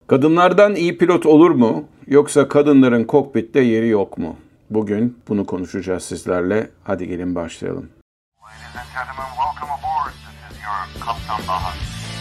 Kadınlardan iyi pilot olur mu? Yoksa kadınların kokpitte yeri yok mu? Bugün bunu konuşacağız sizlerle. Hadi gelin başlayalım. Ladies and gentlemen, welcome aboard. This is your Kaptan Baha.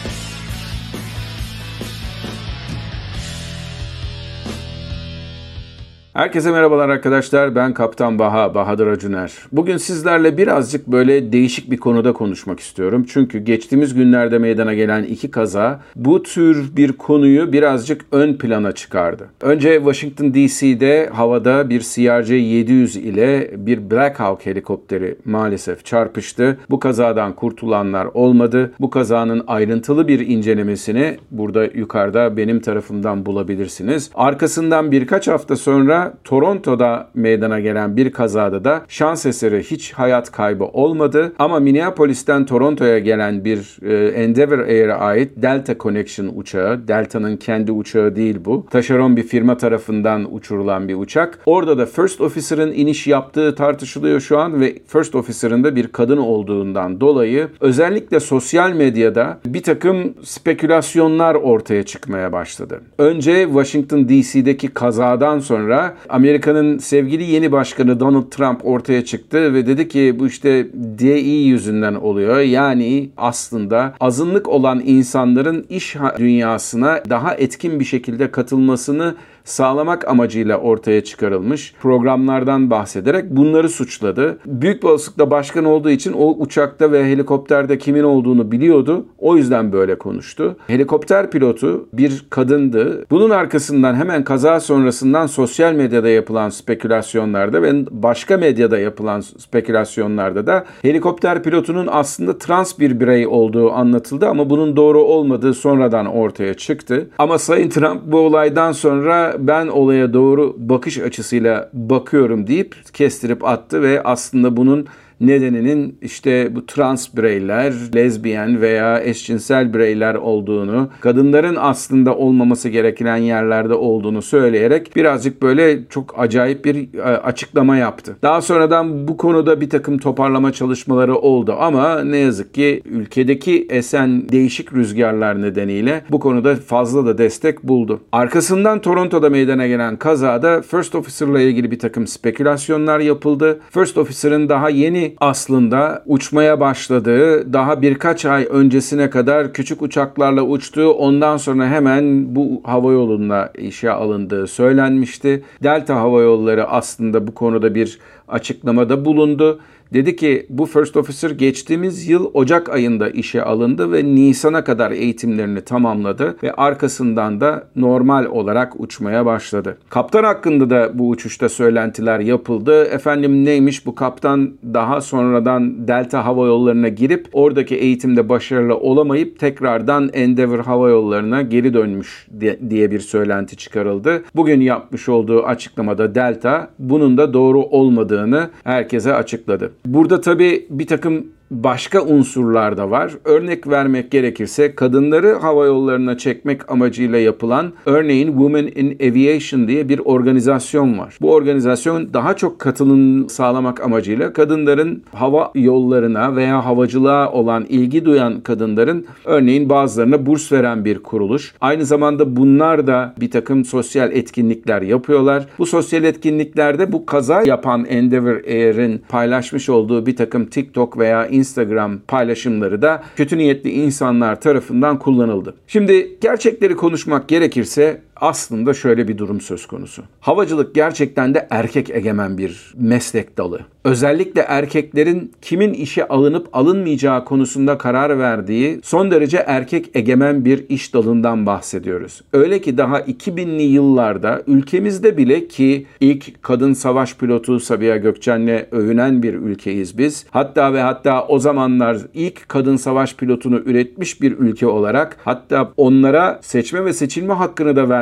Herkese merhabalar arkadaşlar. Ben Kaptan Baha, Bahadır Acuner. Bugün sizlerle birazcık böyle değişik bir konuda konuşmak istiyorum. Çünkü geçtiğimiz günlerde meydana gelen iki kaza bu tür bir konuyu birazcık ön plana çıkardı. Önce Washington DC'de havada bir CRJ-700 ile bir Black Hawk helikopteri maalesef çarpıştı. Bu kazadan kurtulanlar olmadı. Bu kazanın ayrıntılı bir incelemesini burada yukarıda benim tarafımdan bulabilirsiniz. Arkasından birkaç hafta sonra Toronto'da meydana gelen bir kazada da şans eseri hiç hayat kaybı olmadı. Ama Minneapolis'ten Toronto'ya gelen bir Endeavour Air'e ait Delta Connection uçağı, Delta'nın kendi uçağı değil bu, taşeron bir firma tarafından uçurulan bir uçak. Orada da First Officer'ın iniş yaptığı tartışılıyor şu an ve First Officer'ın da bir kadın olduğundan dolayı özellikle sosyal medyada bir takım spekülasyonlar ortaya çıkmaya başladı. Önce Washington DC'deki kazadan sonra Amerika'nın sevgili yeni başkanı Donald Trump ortaya çıktı ve dedi ki bu işte DE yüzünden oluyor. Yani aslında azınlık olan insanların iş dünyasına daha etkin bir şekilde katılmasını sağlamak amacıyla ortaya çıkarılmış programlardan bahsederek bunları suçladı. Büyük bir olasılıkla başkan olduğu için o uçakta ve helikopterde kimin olduğunu biliyordu. O yüzden böyle konuştu. Helikopter pilotu bir kadındı. Bunun arkasından hemen kaza sonrasından sosyal medyada yapılan spekülasyonlarda ve başka medyada yapılan spekülasyonlarda da helikopter pilotunun aslında trans bir birey olduğu anlatıldı ama bunun doğru olmadığı sonradan ortaya çıktı. Ama Sayın Trump bu olaydan sonra ben olaya doğru bakış açısıyla bakıyorum deyip kestirip attı ve aslında bunun nedeninin işte bu trans bireyler, lezbiyen veya eşcinsel bireyler olduğunu, kadınların aslında olmaması gereken yerlerde olduğunu söyleyerek birazcık böyle çok acayip bir açıklama yaptı. Daha sonradan bu konuda bir takım toparlama çalışmaları oldu ama ne yazık ki ülkedeki esen değişik rüzgarlar nedeniyle bu konuda fazla da destek buldu. Arkasından Toronto'da meydana gelen kazada First Officer'la ilgili bir takım spekülasyonlar yapıldı. First Officer'ın daha yeni aslında uçmaya başladığı, daha birkaç ay öncesine kadar küçük uçaklarla uçtuğu, ondan sonra hemen bu havayolunda işe alındığı söylenmişti. Delta Hava Yolları aslında bu konuda bir açıklamada bulundu. Dedi ki bu First Officer geçtiğimiz yıl Ocak ayında işe alındı ve Nisan'a kadar eğitimlerini tamamladı ve arkasından da normal olarak uçmaya başladı. Kaptan hakkında da bu uçuşta söylentiler yapıldı. Efendim neymiş bu kaptan daha sonradan Delta Hava Yolları'na girip oradaki eğitimde başarılı olamayıp tekrardan Endeavour Hava Yolları'na geri dönmüş diye bir söylenti çıkarıldı. Bugün yapmış olduğu açıklamada Delta bunun da doğru olmadığını herkese açıkladı. Burada tabii bir takım başka unsurlar da var. Örnek vermek gerekirse kadınları hava yollarına çekmek amacıyla yapılan örneğin Women in Aviation diye bir organizasyon var. Bu organizasyon daha çok katılım sağlamak amacıyla kadınların hava yollarına veya havacılığa olan ilgi duyan kadınların örneğin bazılarına burs veren bir kuruluş. Aynı zamanda bunlar da bir takım sosyal etkinlikler yapıyorlar. Bu sosyal etkinliklerde bu kaza yapan Endeavour Air'in paylaşmış olduğu bir takım TikTok veya Instagram paylaşımları da kötü niyetli insanlar tarafından kullanıldı. Şimdi gerçekleri konuşmak gerekirse aslında şöyle bir durum söz konusu. Havacılık gerçekten de erkek egemen bir meslek dalı. Özellikle erkeklerin kimin işe alınıp alınmayacağı konusunda karar verdiği son derece erkek egemen bir iş dalından bahsediyoruz. Öyle ki daha 2000'li yıllarda ülkemizde bile ki ilk kadın savaş pilotu Sabiha Gökçen'le övünen bir ülkeyiz biz. Hatta o zamanlar ilk kadın savaş pilotunu üretmiş bir ülke olarak hatta onlara seçme ve seçilme hakkını da vermiş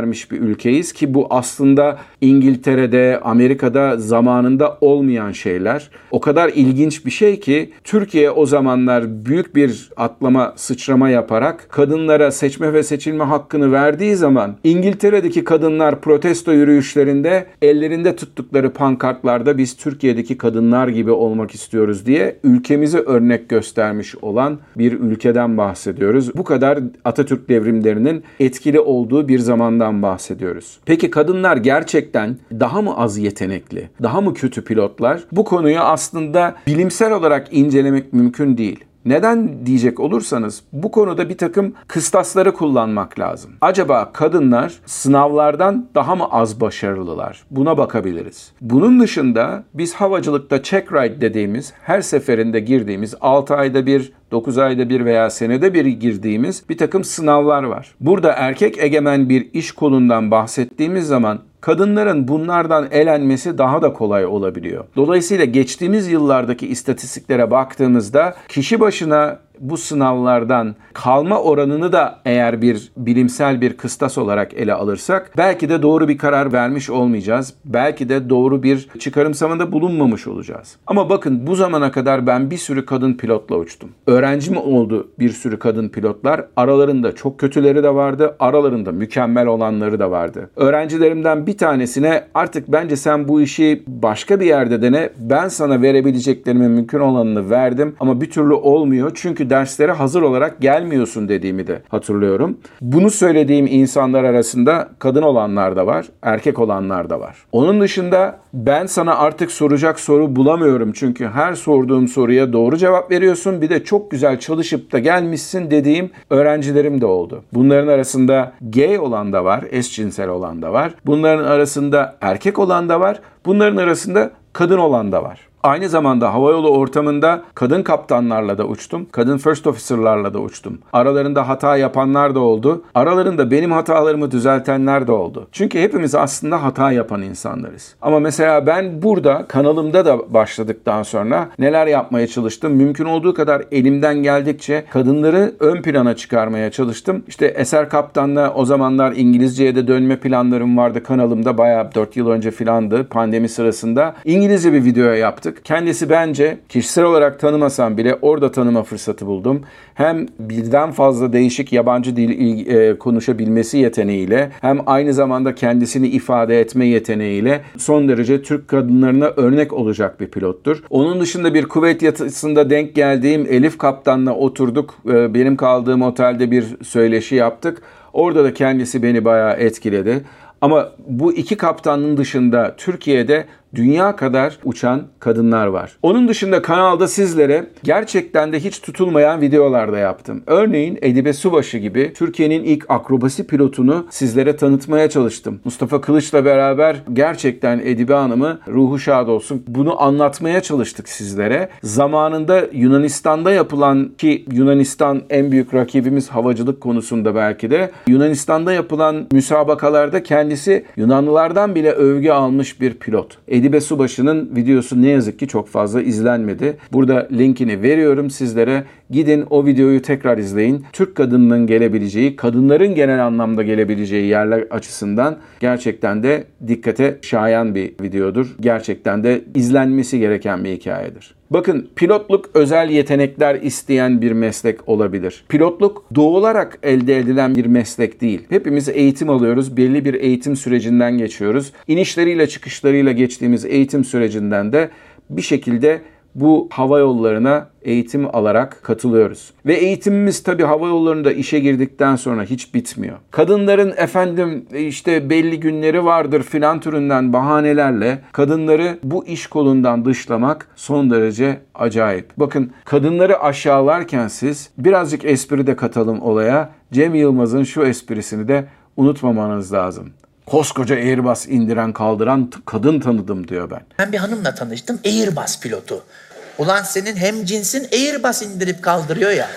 göstermiş bir ülkeyiz ki bu aslında İngiltere'de, Amerika'da zamanında olmayan şeyler. O kadar ilginç bir şey ki Türkiye o zamanlar büyük bir atlama, sıçrama yaparak kadınlara seçme ve seçilme hakkını verdiği zaman İngiltere'deki kadınlar protesto yürüyüşlerinde ellerinde tuttukları pankartlarda biz Türkiye'deki kadınlar gibi olmak istiyoruz diye ülkemize örnek göstermiş olan bir ülkeden bahsediyoruz. Bu kadar Atatürk devrimlerinin etkili olduğu bir zamandan bahsediyoruz. Peki kadınlar gerçekten daha mı az yetenekli, daha mı kötü pilotlar? Bu konuyu aslında bilimsel olarak incelemek mümkün değil. Neden diyecek olursanız bu konuda bir takım kıstasları kullanmak lazım. Acaba kadınlar sınavlardan daha mı az başarılılar? Buna bakabiliriz. Bunun dışında biz havacılıkta check ride dediğimiz her seferinde girdiğimiz 6 ayda bir, 9 ayda bir veya senede bir girdiğimiz bir takım sınavlar var. Burada erkek egemen bir iş kolundan bahsettiğimiz zaman kadınların bunlardan elenmesi daha da kolay olabiliyor. Dolayısıyla geçtiğimiz yıllardaki istatistiklere baktığımızda kişi başına bu sınavlardan kalma oranını da eğer bir bilimsel bir kıstas olarak ele alırsak belki de doğru bir karar vermiş olmayacağız. Belki de doğru bir çıkarımsamada bulunmamış olacağız. Ama bakın bu zamana kadar ben bir sürü kadın pilotla uçtum. Öğrencim oldu bir sürü kadın pilotlar. Aralarında çok kötüleri de vardı. Aralarında mükemmel olanları da vardı. Öğrencilerimden bir tanesine artık bence sen bu işi başka bir yerde dene. Ben sana verebileceklerimin mümkün olanını verdim ama bir türlü olmuyor. Çünkü derslere hazır olarak gelmiyorsun dediğimi de hatırlıyorum. Bunu söylediğim insanlar arasında kadın olanlar da var, erkek olanlar da var. Onun dışında ben sana artık soracak soru bulamıyorum. Çünkü her sorduğum soruya doğru cevap veriyorsun. Bir de çok güzel çalışıp da gelmişsin dediğim öğrencilerim de oldu. Bunların arasında gay olan da var, eşcinsel olan da var. Bunların arasında erkek olan da var. Bunların arasında kadın olan da var. Aynı zamanda havayolu ortamında kadın kaptanlarla da uçtum. Kadın first officer'larla da uçtum. Aralarında hata yapanlar da oldu. Aralarında benim hatalarımı düzeltenler de oldu. Çünkü hepimiz aslında hata yapan insanlarız. Ama mesela ben burada kanalımda da başladıktan sonra neler yapmaya çalıştım? Mümkün olduğu kadar elimden geldikçe kadınları ön plana çıkarmaya çalıştım. İşte Eser Kaptan'la o zamanlar İngilizceye de dönme planlarım vardı kanalımda. Bayağı 4 yıl önce filandı pandemi sırasında. İngilizce bir video yaptık. Kendisi bence kişisel olarak tanımasam bile orada tanıma fırsatı buldum. Hem birden fazla değişik yabancı dil konuşabilmesi yeteneğiyle hem aynı zamanda kendisini ifade etme yeteneğiyle son derece Türk kadınlarına örnek olacak bir pilottur. Onun dışında bir kuvvet yatısında denk geldiğim Elif Kaptan'la oturduk. Benim kaldığım otelde bir söyleşi yaptık. Orada da kendisi beni bayağı etkiledi. Ama bu iki kaptanın dışında Türkiye'de dünya kadar uçan kadınlar var. Onun dışında kanalda sizlere gerçekten de hiç tutulmayan videolar da yaptım. Örneğin Edibe Subaşı gibi Türkiye'nin ilk akrobasi pilotunu sizlere tanıtmaya çalıştım. Mustafa Kılıç'la beraber gerçekten Edibe Hanım'ı ruhu şad olsun bunu anlatmaya çalıştık sizlere. Zamanında Yunanistan'da yapılan ki Yunanistan en büyük rakibimiz havacılık konusunda belki de Yunanistan'da yapılan müsabakalarda kendisi Yunanlılardan bile övgü almış bir pilot. Edibe Subaşı'nın videosu ne yazık ki çok fazla izlenmedi. Burada linkini veriyorum sizlere. Gidin o videoyu tekrar izleyin. Türk kadınının gelebileceği, kadınların genel anlamda gelebileceği yerler açısından gerçekten de dikkate şayan bir videodur. Gerçekten de izlenmesi gereken bir hikayedir. Bakın pilotluk özel yetenekler isteyen bir meslek olabilir. Pilotluk doğularak elde edilen bir meslek değil. Hepimiz eğitim alıyoruz. Belli bir eğitim sürecinden geçiyoruz. İnişleriyle çıkışlarıyla geçtiğimiz eğitim sürecinden de bir şekilde bu hava yollarına eğitim alarak katılıyoruz. Ve eğitimimiz tabii hava yollarında işe girdikten sonra hiç bitmiyor. Kadınların efendim işte belli günleri vardır filan türünden bahanelerle kadınları bu iş kolundan dışlamak son derece acayip. Bakın kadınları aşağılarken siz birazcık espri de katalım olaya. Cem Yılmaz'ın şu esprisini de unutmamanız lazım. Koskoca Airbus indiren kaldıran kadın tanıdım diyor ben. Ben bir hanımla tanıştım, Airbus pilotu. Ulan senin hem cinsin Airbus indirip kaldırıyor ya.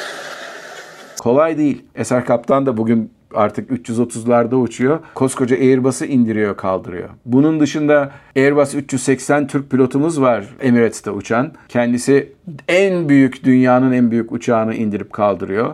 Kolay değil. Eser Kaptan da bugün artık 330'larda uçuyor. Koskoca Airbus'u indiriyor, kaldırıyor. Bunun dışında Airbus 380 Türk pilotumuz var Emirates'te uçan. Kendisi dünyanın en büyük uçağını indirip kaldırıyor.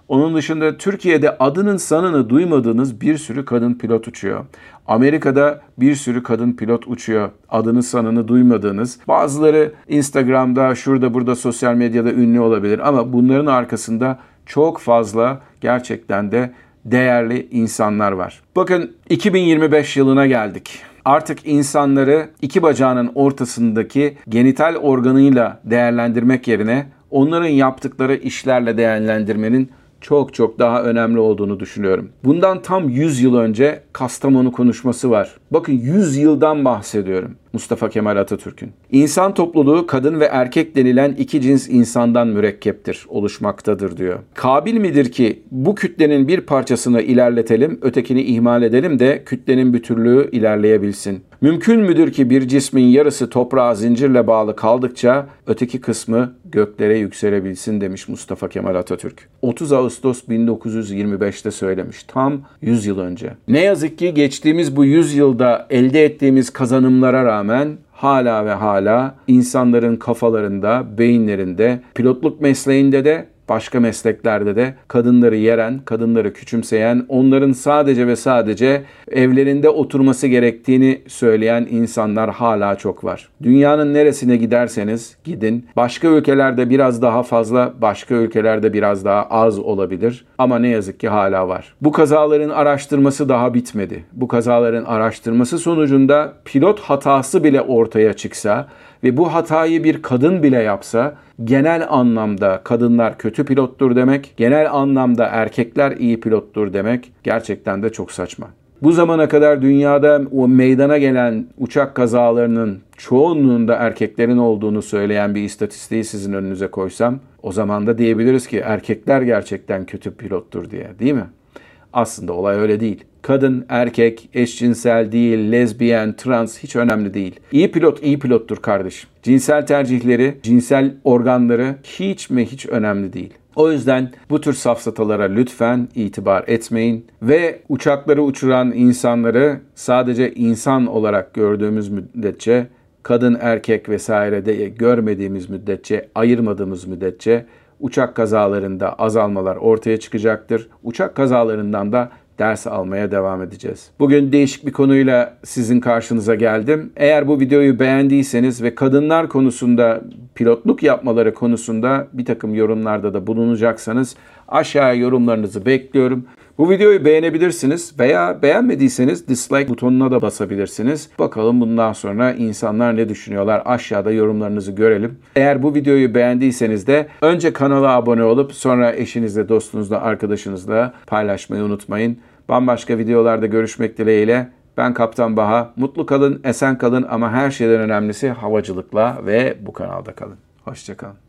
Onun dışında Türkiye'de adının sanını duymadığınız bir sürü kadın pilot uçuyor. Amerika'da bir sürü kadın pilot uçuyor. Adını sanını duymadığınız. Bazıları Instagram'da, şurada burada sosyal medyada ünlü olabilir ama bunların arkasında çok fazla gerçekten de değerli insanlar var. Bakın 2025 yılına geldik. Artık insanları iki bacağının ortasındaki genital organıyla değerlendirmek yerine onların yaptıkları işlerle değerlendirmenin çok daha önemli olduğunu düşünüyorum. Bundan tam 100 yıl önce Kastamonu konuşması var. Bakın 100 yıldan bahsediyorum. Mustafa Kemal Atatürk'ün. İnsan topluluğu kadın ve erkek denilen iki cins insandan mürekkeptir, oluşmaktadır diyor. Kabil midir ki bu kütlenin bir parçasını ilerletelim, ötekini ihmal edelim de kütlenin bütünlüğü ilerleyebilsin? Mümkün müdür ki bir cismin yarısı toprağa zincirle bağlı kaldıkça öteki kısmı göklere yükselebilsin demiş Mustafa Kemal Atatürk. 30 Ağustos 1925'te söylemiş. Tam 100 yıl önce. Ne yazık ki geçtiğimiz bu 100 yılda elde ettiğimiz kazanımlara rağmen hala ve hala insanların kafalarında, beyinlerinde, pilotluk mesleğinde de başka mesleklerde de kadınları yeren, kadınları küçümseyen, onların sadece ve sadece evlerinde oturması gerektiğini söyleyen insanlar hala çok var. Dünyanın neresine giderseniz gidin. Başka ülkelerde biraz daha fazla, başka ülkelerde biraz daha az olabilir. Ama ne yazık ki hala var. Bu kazaların araştırması daha bitmedi. Bu kazaların araştırması sonucunda pilot hatası bile ortaya çıksa ve bu hatayı bir kadın bile yapsa, genel anlamda kadınlar kötü pilottur demek, genel anlamda erkekler iyi pilottur demek gerçekten de çok saçma. Bu zamana kadar dünyada o meydana gelen uçak kazalarının çoğunluğunda erkeklerin olduğunu söyleyen bir istatistiği sizin önünüze koysam, o zaman da diyebiliriz ki erkekler gerçekten kötü pilottur diye, değil mi? Aslında olay öyle değil. Kadın, erkek, eşcinsel değil, lezbiyen, trans hiç önemli değil. İyi pilot iyi pilottur kardeşim. Cinsel tercihleri, cinsel organları hiç önemli değil. O yüzden bu tür safsatalara lütfen itibar etmeyin ve uçakları uçuran insanları sadece insan olarak gördüğümüz müddetçe, kadın, erkek vesaire de görmediğimiz müddetçe, ayırmadığımız müddetçe uçak kazalarında azalmalar ortaya çıkacaktır. Uçak kazalarından da ders almaya devam edeceğiz. Bugün değişik bir konuyla sizin karşınıza geldim. Eğer bu videoyu beğendiyseniz ve kadınlar konusunda, pilotluk yapmaları konusunda bir takım yorumlarda da bulunacaksanız aşağıya yorumlarınızı bekliyorum. Bu videoyu beğenebilirsiniz veya beğenmediyseniz dislike butonuna da basabilirsiniz. Bakalım bundan sonra insanlar ne düşünüyorlar? Aşağıda yorumlarınızı görelim. Eğer bu videoyu beğendiyseniz de önce kanala abone olup sonra eşinizle, dostunuzla, arkadaşınızla paylaşmayı unutmayın. Bambaşka videolarda görüşmek dileğiyle. Ben Kaptan Baha. Mutlu kalın, esen kalın ama her şeyden önemlisi havacılıkla ve bu kanalda kalın. Hoşça kalın.